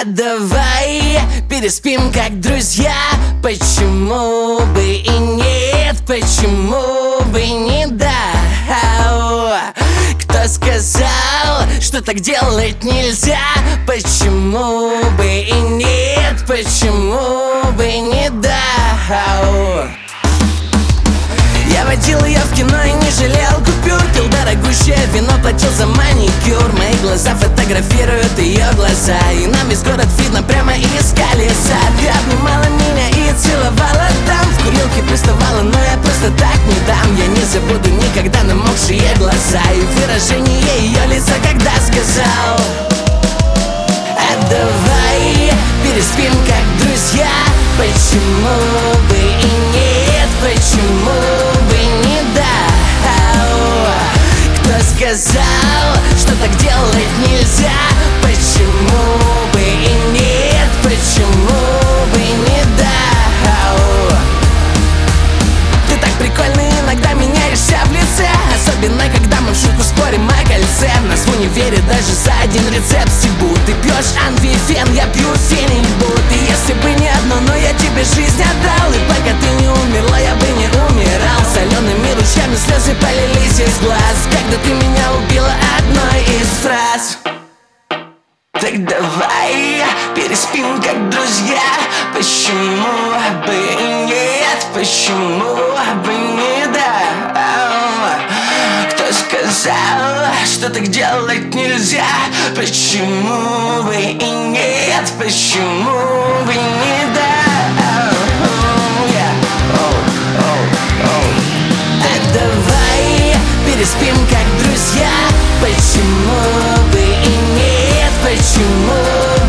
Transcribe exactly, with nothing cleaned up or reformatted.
А давай переспим как друзья. Почему бы и нет, почему бы не да? Кто сказал, что так делать нельзя? Почему бы и нет, почему бы не да? Я водил ее в кино и не жалел купюр, пил дорогущее вино, платил за маникюр. Мои глаза фотографируют ее глаза, и нам весь город видно прямо из колеса. Ты обнимала меня и целовала там, в курилке приставала, но я просто так не дам. Я не забуду никогда намокшие глаза и выражение ее лица, когда сказал: а давай переспим как друзья. Почему бы и нет, почему бы не да? Кто сказал, что так делать нельзя? Почему бы и нет, почему бы не да? Ты так прикольно иногда меняешься в лице, особенно когда мы в шутку спорим о кольце. Нас в универе даже за один рецепт стебут. Ты пьешь анвифен, я пью фенибут. И если бы не одно, но я тебе жизнь отдал, и пока ты не умерла, я бы не умирал. Солеными ручьями слезы полились из глаз, когда ты меня убила одной из фраз. Так давай переспим как друзья. Почему бы и нет, почему бы не да? Кто сказал, что так делать нельзя? Почему бы и нет, почему бы не да? А давай переспим как друзья. Почему бы и нет, почему